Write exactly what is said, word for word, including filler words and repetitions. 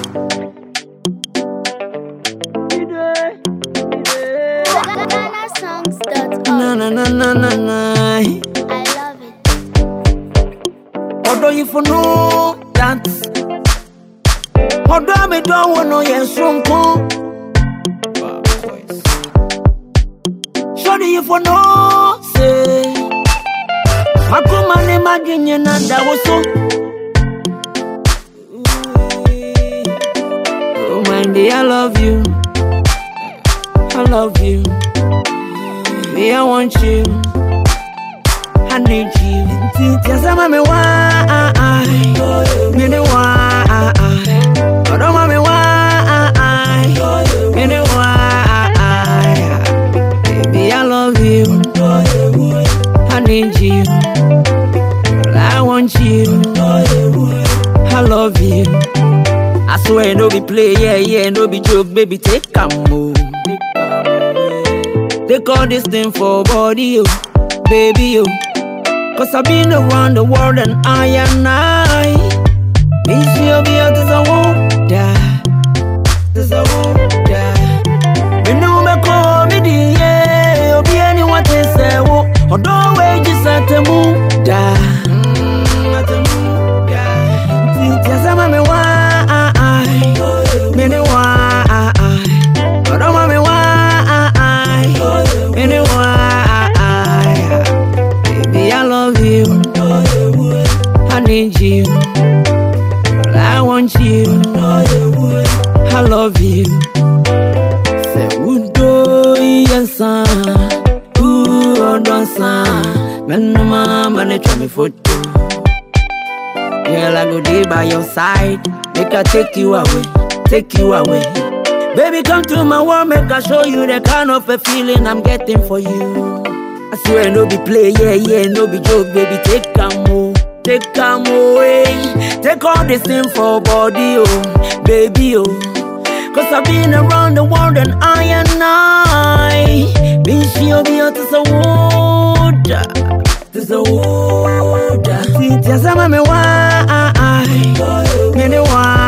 Na na na na na na. I love it. Although you for know that, although me don't want no yes from come. Show you for no say. I come and imagine you not that was so. Oh Mandy, I love you. I love you. Me, I want you. I need you. Yes, I'm a me why. Me ne why. I don't want me why. Me ne why. Baby, I love you. I need you. I want you. I love you. I swear no be play, yeah, yeah, no be joke, baby, take a move. Take all this thing for body, oh, baby, oh. Cause I've been around the world and I and I miss you, be out as I won't die. As I won't die. Me know me call me the yeah, or be anyone to say, oh, or don't wait just at the moon, die. At the moon, die. Yes, I'm a why. Me know why. Or don't want me why. Me know why. Baby, I love you. I need you. I want you. I love you. Say, would do yes, ooh, don't say. Man, no mama, they try me photo. Girl, I go there by your side. Make I take you away, take you away. Baby, come to my world, make I show you the kind of a feeling I'm getting for you. I swear, no be play, yeah, yeah, no be joke, baby, take come more, take come away. Take all this thing for body, oh, baby, oh. Cause I've been around the world and I and I been she'll be out to the water, to the water. Just a me why, me why.